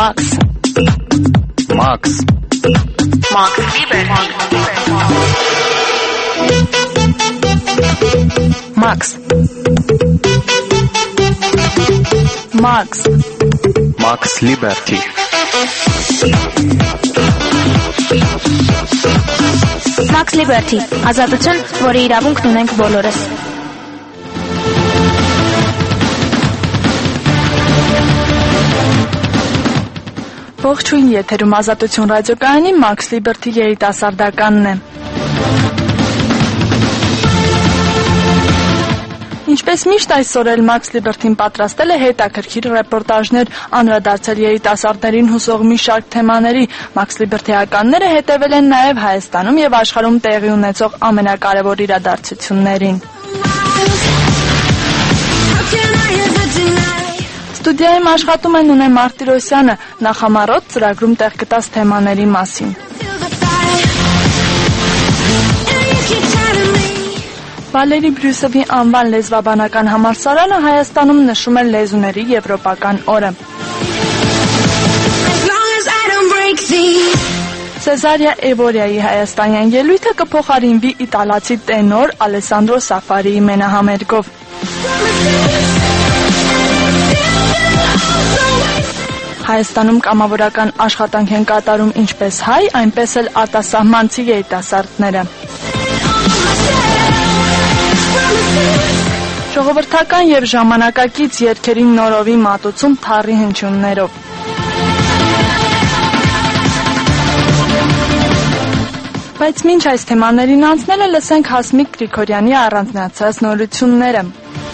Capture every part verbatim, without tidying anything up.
Max. Max. Max Liberty. Max. Max. Max Liberty. Max Liberty. Ազատություն, որի իրավունքն ունենք բոլորս։ Ողջույն, եթերում Ազատություն ռադիոկայանի Max Liberty երիտասարդականն է։ Ինչպես միշտ այսօր էլ Max Liberty-ն պատրաստել է հետաքրքիր ռեպորտաժներ, անդրադարձել երիտասարդներին հուսող մի շարք թեմաների։ Max Liberty-ականները հետևել են նաև Հայաստանում եւ աշխարհում տեղի ունեցող ամենակարևոր իրադարձություններին։ Ստուդիայում աշխատում են Նունե Մարտիրոսյանը, նախամարոտ ծրագրում տեղ գտած թեմաների մասին։ Վալերի Բրյուսովի անվան լեզվաբանական համալսարանը Հայաստանում նշում է լեզուների եվրոպական օրը։ Սեզարիա Էվորիայի հայաստանյան ելույթը կփոխարինվի իտալացի տենոր Ալեսանդրո Սաֆարիի մենահամերգով։ Հայաստանում կամավորական աշխատանք են կատարում ինչպես հայ, այնպես էլ արտասահմանցի երիտասարդները։ Ժողովրդական եւ ժամանակակից երգերի նորովի մատուցում թառի հնչյուններով։ Բայց մինչ այս թեմաներին անցնելը լսենք Հասմիկ Գրիգորյանի առանձնացած նորությունները։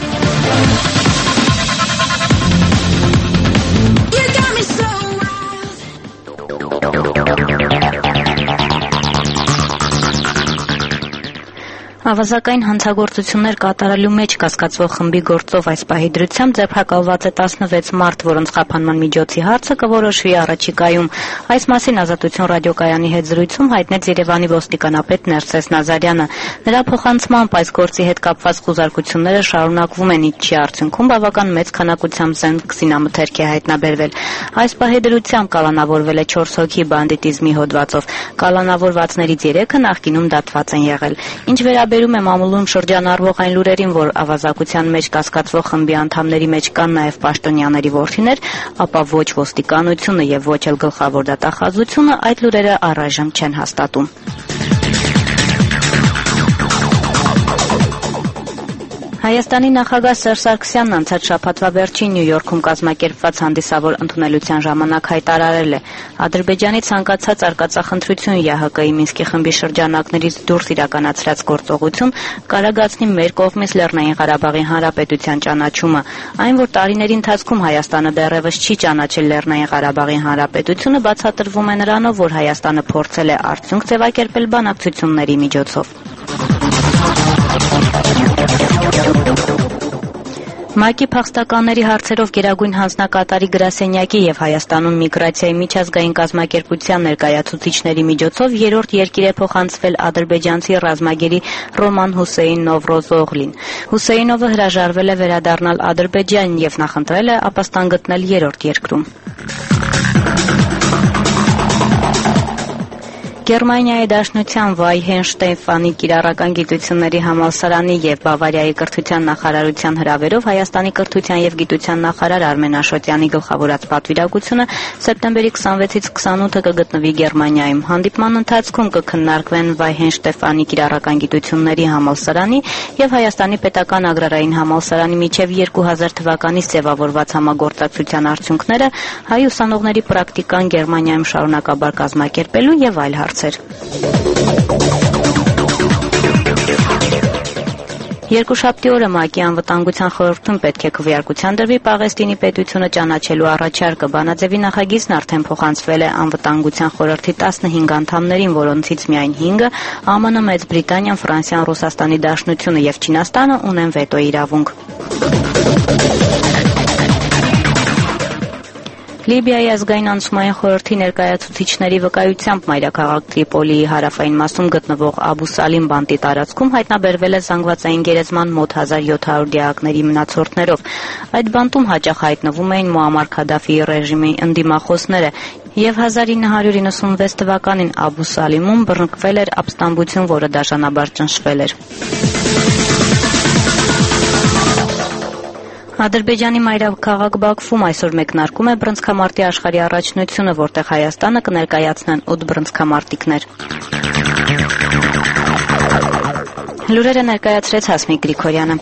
Ավազակային հանցագործություններ կատարելու մեջ կասկածվող խմբի գործով այս պահի դրությամբ ձերբակալված է տասնվեց մարդ, որոնց խափանման միջոցի հարցը կորոշվի առաջիկայում։ Այս մասին Ազատություն ռադիոկայանի հետ զրույցում հայտնեց Երևանի ոստիկանապետ Ներսես Նազարյանը։ Նրա փոխանցմամբ այս գործի հետ կապված խուզարկությունները շարունակվում են, ինչի արդյունքում բավական մեծ քանակությամբ զենք զինամթերք է հայտնաբերվել։ Այս պահի դրությամբ կալանավորվել է չորս հոգի բանդիտիզմի հոդվածով։ Կալանավորվածներից երեքը նախկինում դատված են եղել։ Ինչ վերաբերում է մամուլում շրջանառվող այն լուրերին, որ ավազակության մեջ կասկածվող խմբի անդամների մեջ կան նաև պաշտոնյաների որդիներ, ապա ոչ ոստիկանությունը եւ ոչ էլ գլխավոր դատախազությունը այդ լուրերը առայժմ չեն հաստատում։ Հայաստանի նախագահ Սերժ Սարգսյանն անցած շաբաթվա վերջին Նյու Յորքում կազմակերպված հանդիսավոր ընդունելության ժամանակ հայտարարել է. Ադրբեջանի ցանկացած արկածախնդրություն ԵԱՀԿ-ի Մինսկի խմբի շրջանակներից դուրս իրականացրած գործողություն կարագացնի մեր կողմից Լեռնային Ղարաբաղի Հանրապետության ճանաչումը։ Այն, որ տարիների ընթացքում Հայաստանը դեռևս չի ճանաչել Լեռնային Ղարաբաղի Հանրապետությունը, բացատրվում է նրանով, որ Հայաստանը փորձել է արդյունք ձևակերպել բանակցությունների միջոցով։ ՄԱԿ-ի փախստականների հարցերով գերագույն հանձնակատարի գրասենյակի եւ Հայաստանում միգրացիայի միջազգային կազմակերպության ներկայացուցիչների միջոցով երրորդ երկիր է փոխանցվել ադրբեջանցի ռազմագերի Ռոման Հուսեյն Նովրոզօղլին։ Հուսեյնովը հրաժարվել է վերադառնալ Ադրբեջան եւ նախընտրել է ապաստան գտնել երրորդ երկրում։ Գերմանիայի Դաշնության Վայհենշտայնի կիրառական գիտությունների համալսարանի եւ Բավարիայի կրթության նախարարության հրավերով Հայաստանի կրթության եւ գիտության նախարար Արմեն Աշոտյանի գլխավորած պատվիրակությունը սեպտեմբերի քսանվեցից քսանութը կգտնվի Գերմանիայում։ Հանդիպման ընթացքում կքննարկվեն Վայհենշտայնի կիրառական գիտությունների համալսարանի եւ Հայաստանի պետական ագրարային համալսարանի միջև երկու հազար թվականից ձևավորված համագործակցության արդյունքները, հայ ուսանողների պրակտիկան Գերմանիայում շարունակաբար կազմակերպելու եւ այլ հարցեր։ Երկուշաբթի օրը ՄԱԿ-ի անվտանգության խորհրդում պետք է քվեարկության դրվի Պաղեստինի պետությունը ճանաչելու առաջարկը։ Բանաձևի նախագիծն արդեն փոխանցվել է անվտանգության խորհրդի տասնհինգ անդամներին, որոնցից միայն հինգը ԱՄՆ, Մեծ Բրիտանիան, Ֆրանսիան, Ռուսաստանի Դաշնությունը եւ Չինաստանը ունեն վետոյի իրավունք։ Լիբիայի ազգային անցումային խորհրդի ներկայացուցիչների վկայությամբ մայրաքաղաք Տրիպոլիի հարավային մասում գտնվող Աբու Սալիմ բանտի տարածքում հայտնաբերվել է զանգվածային գերեզման մոտ հազար յոթ հարյուր դիակների մնացորդներով։ Այդ բանտում հաճախ հայտնվում էին Մուամմար Քադաֆիի ռեժիմի ընդդիմախոսները, եւ հազար ինը հարյուր իննսունվեց թվականին Աբու Սալիմում բռնկվել էր ապստամբություն, որը դաշնաբար ճնշվել էր։ Ադրբեջանի մայրաքաղաք Բաքվում այսօր մեկնարկում է բռնցքամարտի աշխարհի առաջնությունը, որտեղ Հայաստանը կներկայացնեն ութ բռնցքամարտիկներ։ Լուրերը ներկայացրեց Հասմիկ Գրիգորյանը։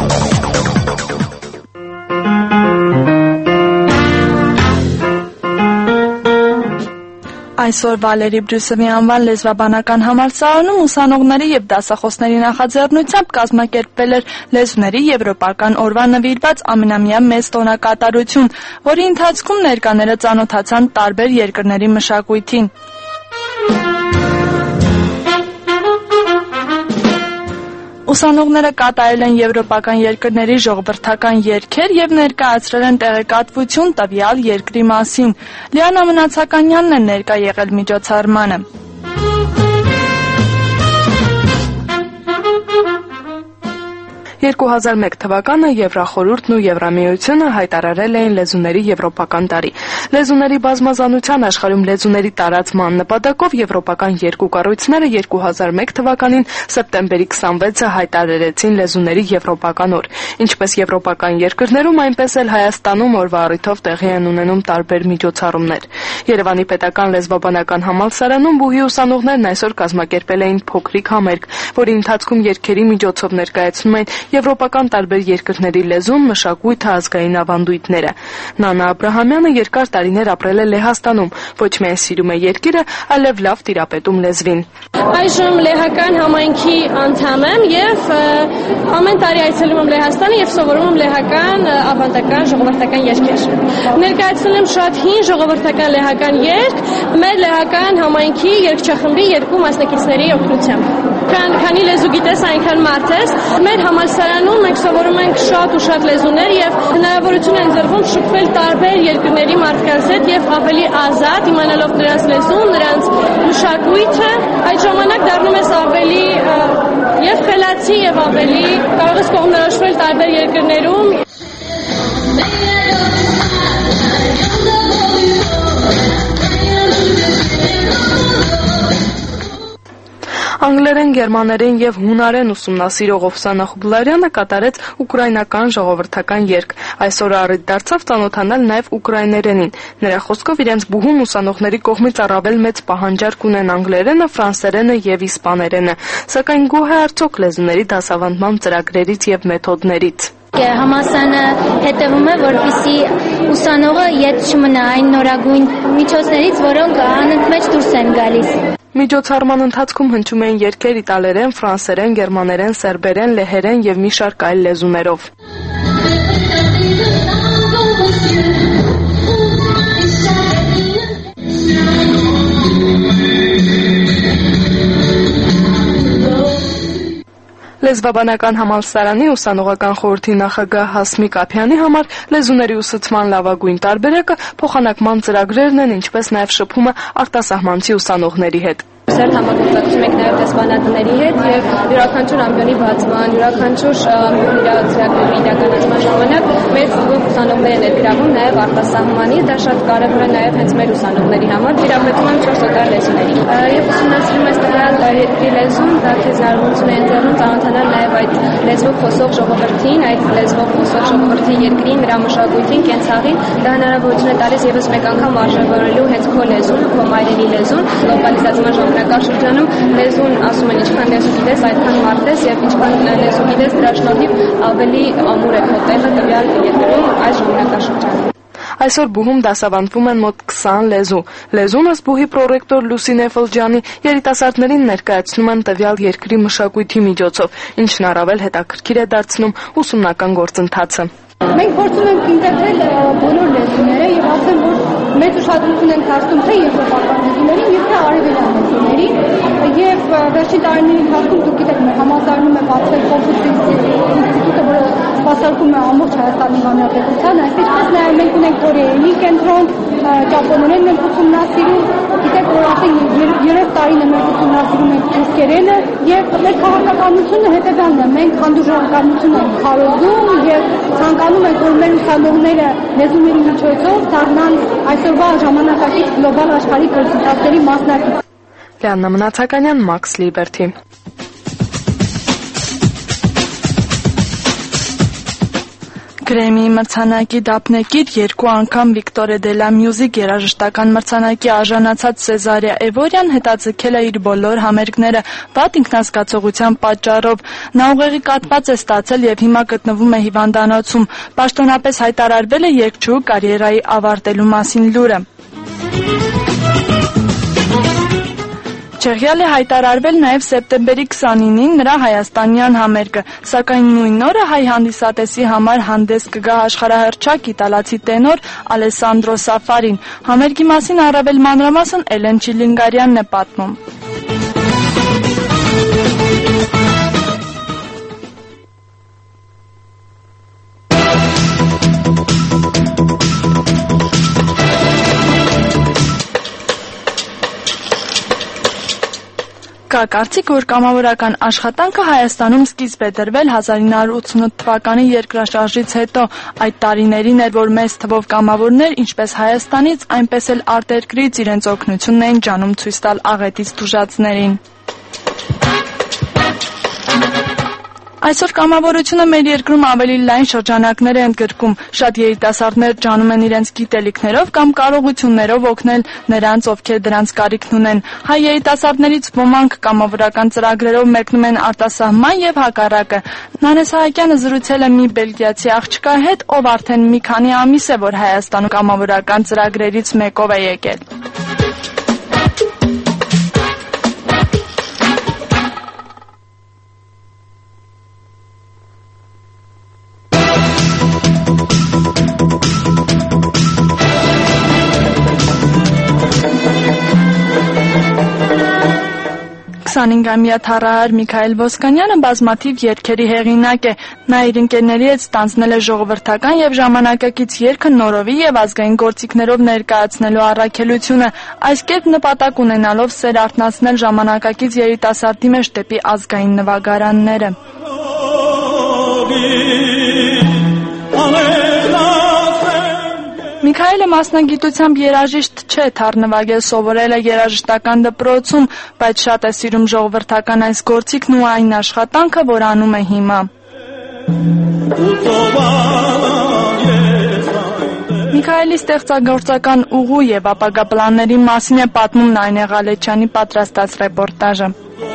Այսօր Վալերի Բրյուսովի անվան լեզվաբանական համալսարանում ուսանողների եւ դասախոսների նախաձեռնությամբ կազմակերպվել էր լեզուների եվրոպական օրվա նվիրված ամենամյա մեծ տոնակատարություն, որի ընթացքում ներկաները ծանոթացան տարբեր երկրների մշակույթին։ Ուսանողները կատարել են եվրոպական երկրների ժողովրդական երգեր եւ ներկայացրել են տեղեկատվություն տվյալ երկրի մասին։ Լիանա Մնացականյանն է ներկա եղել միջոցառմանը։ երկու հազար մեկ թվականը Եվրախորհուրդն ու Եվրամիությունը հայտարարել էին լեզուների եվրոպական տարի։ Լեզուների բազմազանության աշխարհում լեզուների տարածման նպատակով եվրոպական երկու կառույցները երկու հազար մեկ թվականին սեպտեմբերի քսանվեցը հայտարարեցին լեզուների եվրոպական օր։ Ինչպես եվրոպական երկրներում, այնպես էլ Հայաստանում օրվա առիթով տեղի են ունենում տարբեր միջոցառումներ։ Երևանի պետական լեզվաբանական համալսարանում բուհի ուսանողներն այսօր կազմակերպել էին փոքրիկ համերգ, որի ընթացքում երգերի միջոցով ներկայացնում են եվրոպական տարբեր երկրների լեզուն, մշակույթը, ազգային ավանդույթները։ Նանա Աբրահամյանը երկար տարիներ ապրել է Լեհաստանում, ոչ միայն սիրում է երկիրը, այլև լավ տիրապետում լեզվին։ Այժմ լեհական համայնքի անդամ եմ եւ ամեն տարի այցելում եմ Լեհաստանը եւ սովորում եմ լեհական ավանդական ժողովրդական երգեր։ Ներկայացնում եմ շատ հին ժողովրդական լեհական երգ մեր լեհական համայնքի երգչախմբի երկու մասնակիցների օգնությամբ։ Քանի լեզու գիտես, այնքան մարդ ես։ Մեր համալսարանում մենք սովորում ենք շատ ու շատ լեզուներ եւ հնարավորություն են ընձեռվում շփվել տարբեր երկրների մարդկանց հետ եւ ավելի ազատ իմանալով նրանց լեզուն, նրանց մշակույթը, այդ ժամանակ դառնում ես ավելի եւ խելացի եւ ավելի կարող ես կողմնորոշվել տարբեր երկրներում։ Անգլերեն, գերմաներեն եւ հունարեն ուսումնասիրող Օվսանա Խուբլարյանը կատարեց ուկրաինական ժողովրդական երգ։ Այսօր առիթ դարձավ ծանոթանալ նաեւ ուկրաիներենին։ Նրա խոսքով իրենց բուհում ուսանողների կողմից առավել մեծ պահանջարկ ունեն անգլերենը, ֆրանսերենը եւ իսպաներենը, սակայն գոհ է արդյոք լեզուների դասավանդման ծրագրերից եւ մեթոդներից։ Համալսարանը հետևում է, որպեսզի ուսանողը ետ չմնա այն նորագույն միջոցներից, որոնք անընդմեջ դուրս են գալիս։ Միջոցառման ընթացքում հնչում էին երգեր իտալերեն, ֆրանսերեն, գերմաներեն, սերբերեն, լեհերեն եւ մի շարք այլ լեզուներով։ Լեզվաբանական համալսարանի ուսանողական խորհրդի նախագահ Հասմիկ Ափյանի համար լեզուների ուսուցման լավագույն տարբերակը փոխանակման ծրագրերն են, ինչպես նաև շփումը արտասահմանցի ուսանողների հետ։ Սերտ համագործակցում ենք նաև դեսպանատների հետ եւ յուրաքանչյուր ամբիոնի բացման, յուրաքանչյուր ծրագրերի իրականացման ժամանակ մեր ծրագրով ուսանողներ են ներգրավում նաև արտասահմանի, դա շատ կարևոր է նաև հենց մեր ուսանողների համար, տիրապետում են չորս օտար լեզուների։ Երբ ուսումնասիրում ես տվյալ երկրի լեզուն, դա քեզ հնարավորություն է ընձեռում ծանոթանալ նաև այդ լեզվով խոսող ժողովրդին, այդ լեզվով խոսող ժողովրդի երկրին, նրա մշակույթին, կենցաղին, դա հնարավորություն է տալիս եւս մեկ անգամ արժևորելու հենց քո լեզուն, քո մայրենի լեզուն, գլոբալիզացման ժամանակաշրջանում լեզուն ասում են ինչքան լեզու գիտես, այդքան մարդ ես եւ ինչքան լեզու գիտես, դրա շնորհիվ ավելի ամուր է քո տեղը տվյալ երկրում այս ժամանակաշրջանում։ Այսօր բուհում դասավանդվում են մոտ քսան լեզու։ Լեզուն, ըստ բուհի պրոռեկտոր Լուսինե Ֆլջյանի, երիտասարդներին ներկայացնում են տվյալ երկրի մշակույթի միջոցով, ինչն առավել հետաքրքիր է դարձնում ուսումնական գործընթացը։ Մենք փորձում ենք ինտեգրել բոլոր լեզուները եւ ասեմ, որ մեծ ուշադրություն ենք դարձնում թե եվրոպական լեզուներին եւ թե արևելյան լեզուներին եւ վերջին տարիների ընթացքում դուք գիտեք մեր համալսարանում է բացվել Confucius ինստիտուտը, որը սպասարկում է ամբողջ Հայաստանի Հանրապետության, այսպես նաեւ մենք ունենք Կորեայի կենտրոն, ճապոներեն ենք ուսումնասիրում, գիտեք որ ասենք երեք տարին է մենք ուսումնասիրում ենք թուրքերենը եւ մեր քաղաքականությունը հետեւյալն է, մենք հանդուրժողականություն ենք քարոզում եւ ցանկանում ենք որ մեր ուսանողները լեզուների միջոցով դառնան այսօրվա ժամանակակից գլոբալ աշխարհի գործընթացների մասնակից։ Լիաննա Մնացականյան, Max Liberty։ Գրեմի մրցանակի դափնեկիր երկու անգամ Victoire de la Musique երաժշտական մրցանակի արժանացած Սեզարիա Էվորյան հետաձգել է իր բոլոր համերգները վատ ինքնազգացողության պատճառով։ Նա ուղեղի կաթված է ստացել եւ հիմա գտնվում է հիվանդանոցում։ Պաշտոնապես հայտարարվել է երգչու կարիերայի ավարտելու մասին լուրը։ Չեխիալ է հայտարարվել նաև սեպտեմբերի քսանինին նրա հայաստանյան համերգը, սակայն նույն օրը հայ հանդիսատեսի համար հանդես կգա աշխարհահռչակ իտալացի տենոր Ալեսանդրո Սաֆարին։ Համերգի մասին առավել մանրամասն Էլեն Չիլինգարյանն է պատմում։ Կա կարծիք, որ կամավորական աշխատանքը Հայաստանում սկիզբ է դրվել հազար ինը հարյուր ութսունութ թվականի երկրաշարժից հետո։ Այդ տարիներին էր, որ մեծ թվով կամավորներ, ինչպես Հայաստանից, այնպես էլ արտերկրից իրենց օգնությունն էին ջանում ցույց տալ աղետից տուժածներին։ Այսօր կամավորությունը մեր երկրում ավելի լայն շրջանակներ է ընդգրկում։ Շատ երիտասարդներ ջանում են իրենց գիտելիքներով կամ կարողություններով օգնել նրանց, ովքեր դրանց կարիքն ունեն։ Հայ երիտասարդներից ոմանք կամավորական ծրագրերով մեկնում են արտասահման եւ հակառակը։ Նանես Սահակյանը զրուցել է մի բելգիացի աղջկա հետ, ով արդեն մի քանի ամիս է, որ Հայաստանում կամավորական ծրագրերից մեկով է եկել։ քսանհինգամյա թառահար Միքայել Ոսկանյանը բազմաթիվ երգերի հեղինակ է։ Նա իր ընկերների հետ ստանձնել է ժողովրդական եւ ժամանակակից երգը նորովի եւ ազգային գործիքներով ներկայացնելու առաքելությունը։ Այս կերպ նպատակ ունենալով սեր արթնացնել ժամանակակից երիտասարդի մեջ դեպի ազգային նվագարանները։ Միքայելը մասնագիտությամբ երաժիշտ չէ, թառնվագել սովորել է երաժշտական դպրոցում, բայց շատ է սիրում ժողովրդական այս գործիքն ու այն աշխատանքը, որ անում է հիմա։ Միքայելի ստեղծագործական ուղու եւ ապագա պլանների մասին է պատմում Նայնե Ղալեչյանի պատրաստած ռեպորտաժը։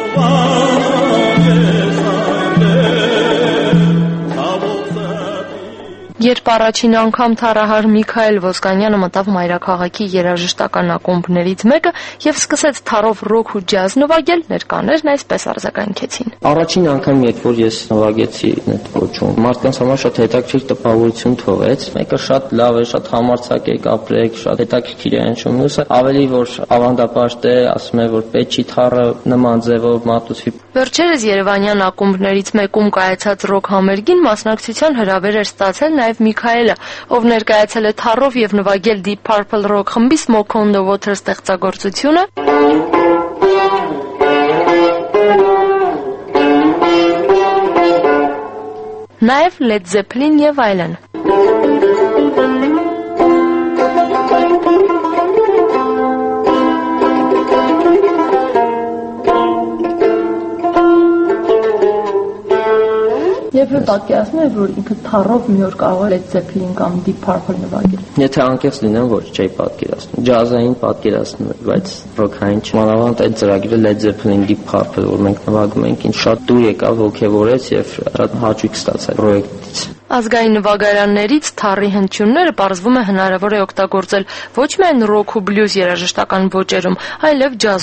Երբ առաջին անգամ թառահար Միքայել Ոսկանյանը մտավ մայրաքաղաքի երաժշտական ակումբներից մեկը եւ սկսեց թառով ռոք ու ջազ նվագել, ներկաներն այսպես արձագանքեցին։ Առաջին անգամ, երբ որ ես նվագեցի այդ ոճում, մարդկանց համար շատ հետաքրքիր տպավորություն թողեց։ Մեկը շատ լավ է, շատ համարձակ եք ապրեք, շատ հետաքրքիր է հնչում, մյուսը ավելի որ ավանդապաշտ է, ասում է, որ պետք չի թառը նման ձևով մատուցվի։ Վերջերս երևանյան ակումբներից մեկում կայացած ռոք համերգին մասնակցության հրավեր էր ստացել նաև Միքայելը, ով ներկայացել է թառով եւ նվագել Deep Purple ռոք խմբի Smoke on the Water ստեղծագործությունը։ Նաև Led Zeppelin եւ այլն։ Եվ պատկերացնում եք, որ ինքը թառով մի օր կարող է Led Zeppelin կամ Deep Purple նվագել։ Եթե անկեղծ լինեմ, ոչ չէի պատկերացնում։ Ջազային պատկերացնում եմ, բայց ռոքային չէ։ Մանավանդ այդ ծրագիրը Led Zeppelin Deep Purple, որ մենք նվագում ենք, ինձ շատ դուր եկավ, ոգևորեց եւ շատ հաճույք ստացա պրոյեկտից։ Ազգային նվագարաններից թառի հնչյունները պարզվում է հնարավոր է օգտագործել ոչ միայն ռոք ու բլյուզ երաժշտական ոճերում, այլև ջազում։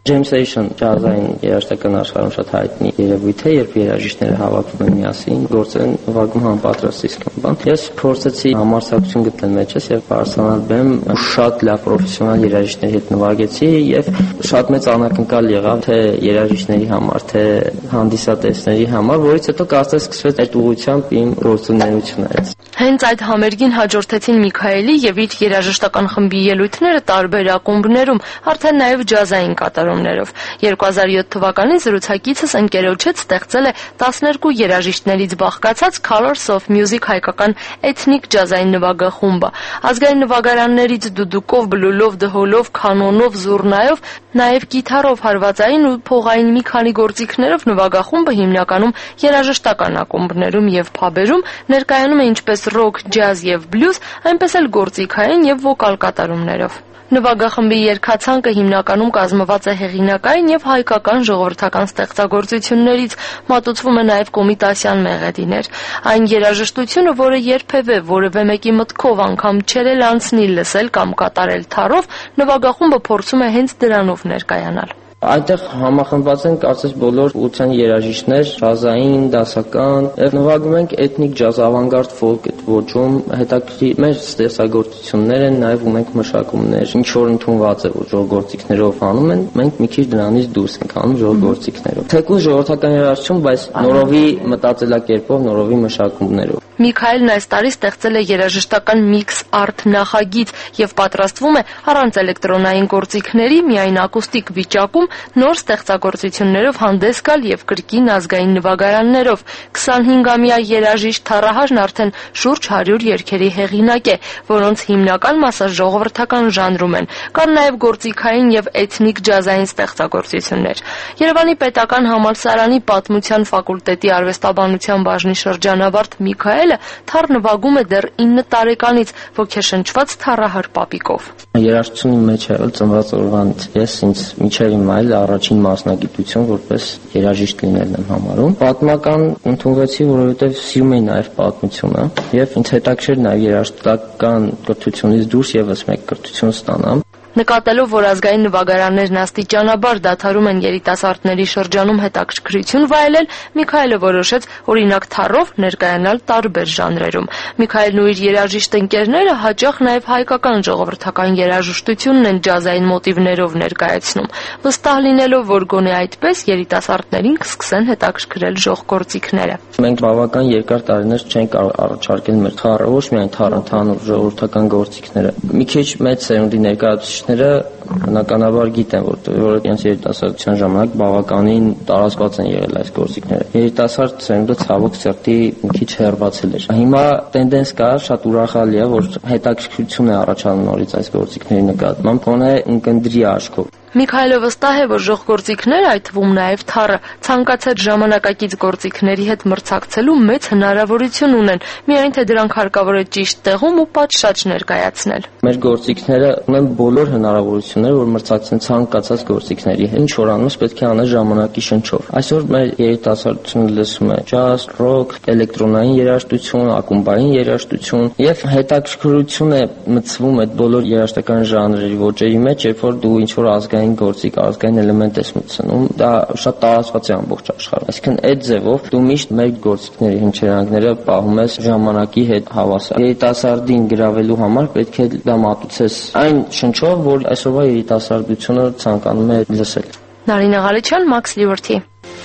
Jam session ջազային երաժշտական աշխարհում շատ հայտնի երևույթ է, երբ երաժիշտները հավաքվում են միասին, գործել են նվագում համապատրաստ իսկան բան։ Ես փորձեցի համարձակություն գտնել մեջս եւ բարձրանալ բեմ, շատ լավ պրոֆեսիոնալ երաժիշտների հետ նվագեցի եւ շատ մեծ անակնկալ եղավ թե երաժիշտների համար, թե հանդիսատեսների համար, որից հետո կարծես սկսվեց այդ ուղղությամբ իմ գործունեությունը։ Հենց այդ համերգին հաջորդեցին Միքայելի եւ իր երաժշտական խմբի ելույթները տարբեր ակումբներում, արդեն նաեւ ջազային կատարումներով։ երկու հազար յոթ թվականին զրուցակիցս ընկերոջ հետ ստեղծել է տասներկու երաժիշտներից բաղկացած Colors of Music հայկական էթնիկ ջազային նվագախումբը։ Ազգային նվագարաններից դուդուկով, բլուլով, դհոլով, կանոնով, զուռնայով, նաեւ կիթառով, հարվածային ու փողային մի քանի գործիքներով նվագախումբը հիմնականում երաժշտական ակումբներում եւ փաբերում ներկայանում է ինչպես ռոք, ջազ եւ բլյուզ, այնպես էլ գործիքային եւ վոկալ կատարումներով։ Նվագախմբի երգացանկը հիմնականում կազմված է հեղինակային եւ հայկական ժողովրդական ստեղծագործություններից, մատուցվում է նաեւ կոմիտասյան մեղեդիներ։ Այն երաժշտությունը, որը երբևէ որևէ մեկի մտքով անգամ չէր էլ անցնի լսել կամ կատարել թառով, նվագախումբը փորձում է հենց դրանով ներկայանալ։ Այդտեղ համախմբված են կարծես բոլոր ուղղության երաժիշտներ, ջազային, դասական, եւ նվագում ենք էթնիկ ջազ, ավանգարդ ֆոլք ոճում, հետաքրքիր մեր ստեղծագործություններ են, նաեւ ունենք մշակումներ, ինչ որ ընդունված է, որ ժողովրդիկներով անում են, մենք մի քիչ դրանից դուրս ենք անում ժողովրդիկներով։ Թեկուզ ժողովրդական երաժշտություն, բայց նորովի մտածելակերպով, նորովի մշակումներով։ Միքայելն այս տարի ստեղծել է երաժշտական միքս արտ նախագիծ եւ պատրաստվում է առանց էլեկտրոնային գործիքների, միայն ակուստիկ վիճակում նոր ստեղծագործություններով հանդես գալ եւ կրկին ազգային նվագարաններով։ քսանհինգամյա երաժիշտ Թառահարն արդեն շուրջ հարյուր երգերի հեղինակ է, որոնց հիմնական մասը ժողովրդական ժանրում են։ Կան նաեւ գործիքային եւ էթնիկ ջազային ստեղծագործություններ։ Երևանի պետական համալսարանի պատմության ֆակուլտետի արվեստաբանության բաժնի շրջանավարտ Միքայելը թառ նվագում է դեռ ինը տարեկանից, ոգեշնչված Թառահար պապիկով։ Երաժշտությունի մեջ է ծնված օրվանից ես ինձ միջև իմ այլ առաջին մասնագիտություն որպես երաժիշտ լինելն եմ համարում։ Պատմական ընդունվեցի, որովհետև սիրում էի նաև պատմությունը եւ ինձ հետաքրքիր նաև երաժշտական կրթությունից դուրս եւս մեկ կրթություն ստանամ։ Նկատելով, որ ազգային նվագարաններն աստիճանաբար դադարում են երիտասարդների շրջանում հետաքրքրություն վայելել, Միքայելը որոշեց օրինակ թառով ներկայանալ տարբեր ժանրերում։ Միքայելն ու իր երաժիշտ ընկերները հաճախ նաև հայկական ժողովրդական երաժշտությունն են ջազային մոտիվներով ներկայացնում, վստահ լինելով, որ գոնե այդպես երիտասարդներին կսկսեն հետաքրքրել ժողգործիքները։ Մենք բավական երկար տարիներ չենք առաջարկել մեր թառը, ոչ միայն թառը, ընդհանուր ժողովրդական գործիքները։ Մի քիչ մեծ սերունդի ներկայացուցիչները բնականաբար գիտեն, որ իրենց երիտասարդության ժամանակ բավականին տարածված են եղել այս գործիքները։ Երիտասարդ սերունդը ցավոք սրտի մի քիչ հեռացել էր։ Հիմա տենդենս կա, շատ ուրախալի է, որ հետաքրքրություն է առաջանում նորից այս գործիքների նկատմամբ, գոնե ընկնդրի աչքով։ Միքայելը վստահ է, որ ժողգործիքները, այդ թվում նաև թառը, ցանկացած ժամանակակից գործիքների հետ մրցակցելու մեծ հնարավորություն ունեն, միայն թե դրանք հարկավոր է ճիշտ տեղում ու պատշաճ ներկայացնել։ Մեր գործիքները ունեն բոլոր հնարավորությունները, որ մրցակցեն ցանկացած գործիքների հետ։ Ինչ որ անես պետք է անես ժամանակի շնչով։ Այսօր մեր երիտասարդությունը լսում է ջազ, ռոք, էլեկտրոնային երաժշտություն, ակումբային երաժշտություն եւ հետաքրքրություն է մտցվում այդ բոլոր երաժշտական ժանրերի ոճերի մեջ, երբ որ դու ինչ որ ազգային գործիք, ազգային էլեմենտ ես մտցնում, դա շատ տարածված է ամբողջ աշխարհում։ Այսինքն այդ ձևով դու միշտ մեր գործիքների հնչերանգները պահում ես ժամանակի հետ հավասար։ Երիտասարդին գրավելու համար պետք է դա մատուցես այն շնչով, որ այսօրվա երիտասարդությունը ցանկանում է լսել։ Նարինե Ղալիչյան, Max Liberty։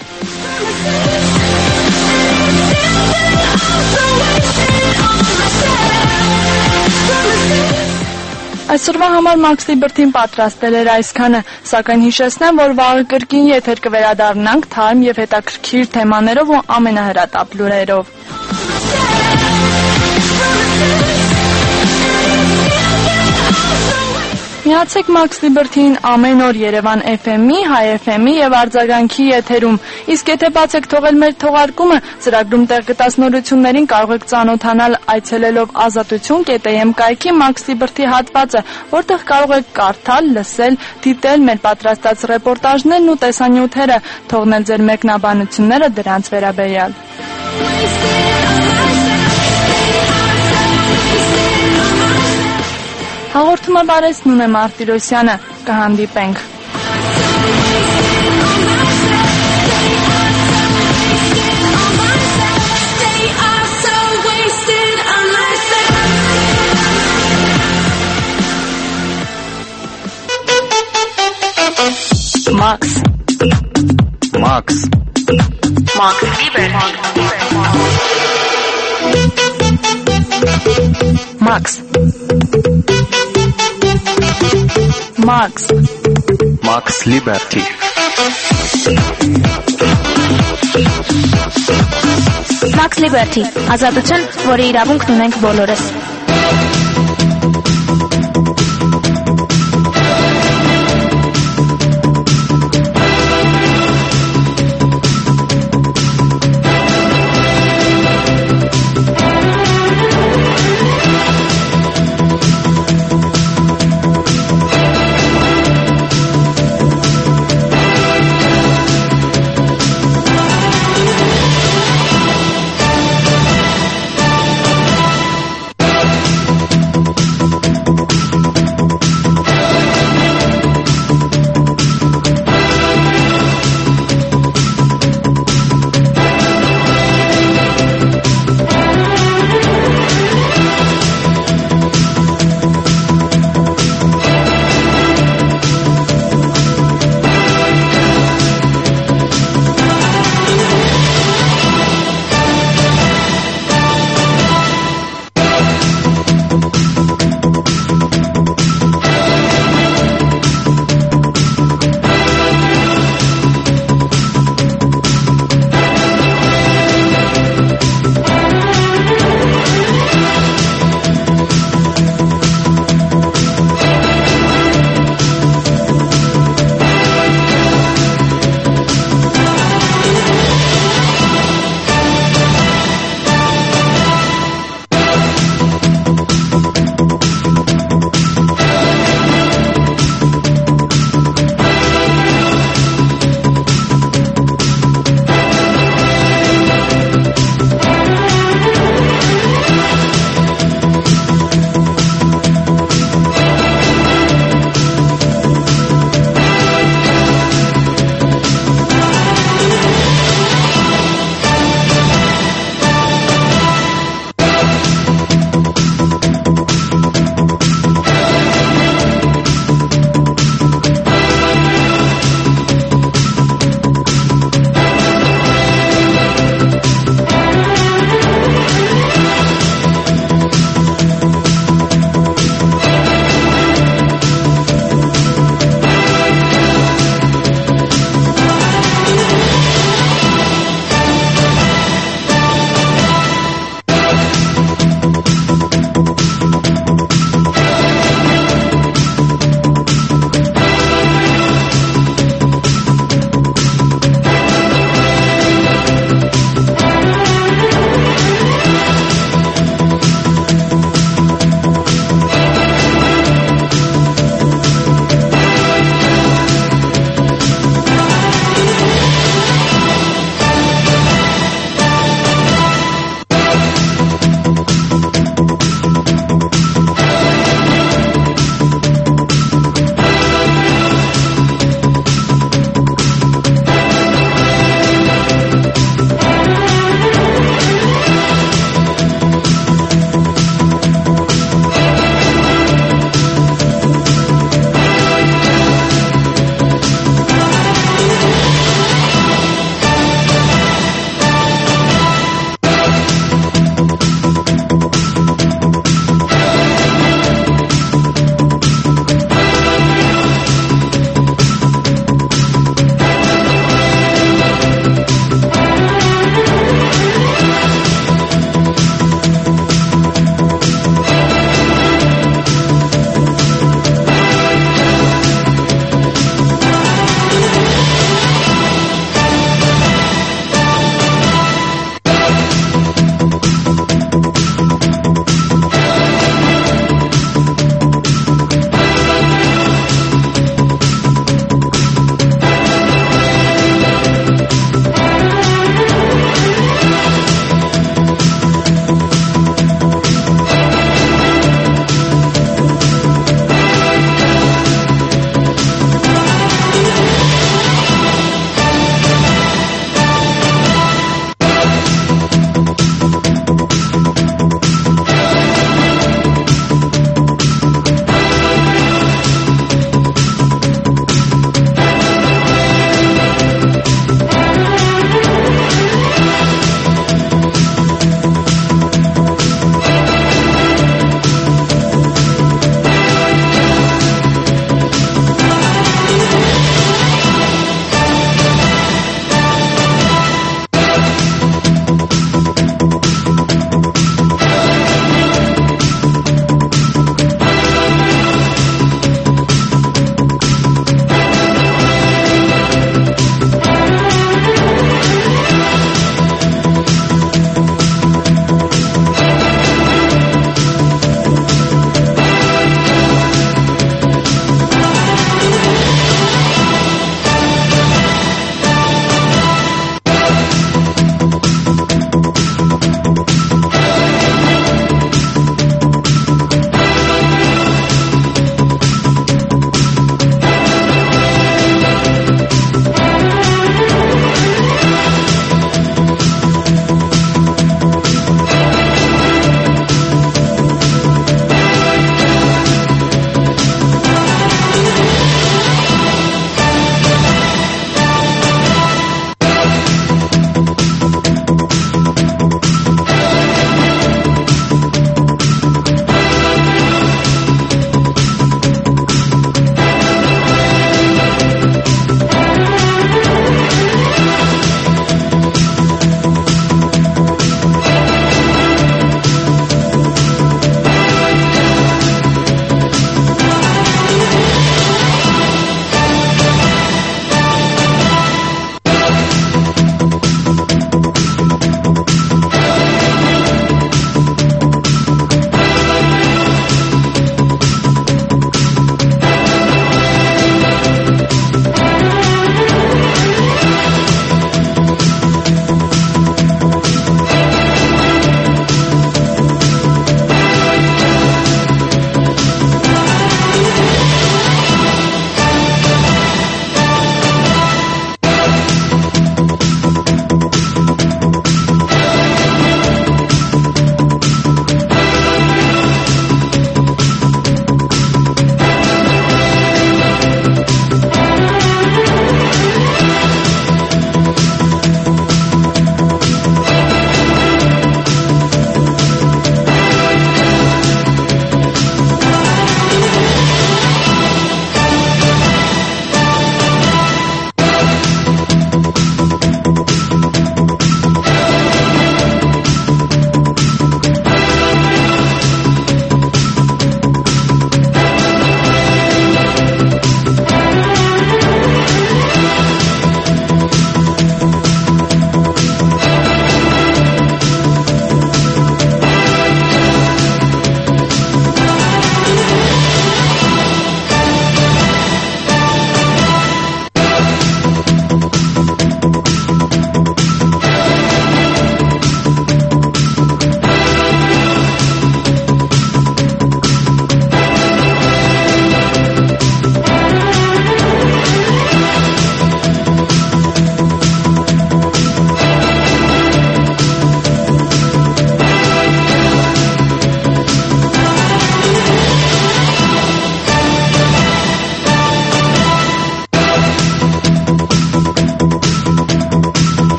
Այսօրվա համար Max Liberty-ն պատրաստել էր այսքանը, սակայն հիշեցնեմ, որ վաղը կրկին եթեր կվերադառնանք թարմ եւ հետաքրքիր թեմաներով ու ամենահրատապ լուրերով։ Միացեք Max Liberty-ին ամեն օր Երևան Էֆ Էմ-ի, Հայ Էֆ Էմ-ի եւ արձագանքի եթերում։ Իսկ եթե բաց եք թողել մեր թողարկումը, ծրագրում տեղ գտած նորություններին կարող եք ծանոթանալ այցելելով ազատություն կետ էմ կայքի Max Liberty հատվածը, որտեղ կարող եք կարդալ, լսել, դիտել մեր պատրաստած ռեպորտաժներն ու տեսանյութերը, թողնել ձեր մեկնաբանությունները դրանց վերաբերյալ։ Հաղորդումը բարես Նունե Մարտիրոսյանը, կհանդիպենք։ Max. Max. Max Liberty. Max. Max. Max Liberty. Max Liberty. Ազատություն, որի իրավունքն ունենք բոլորս։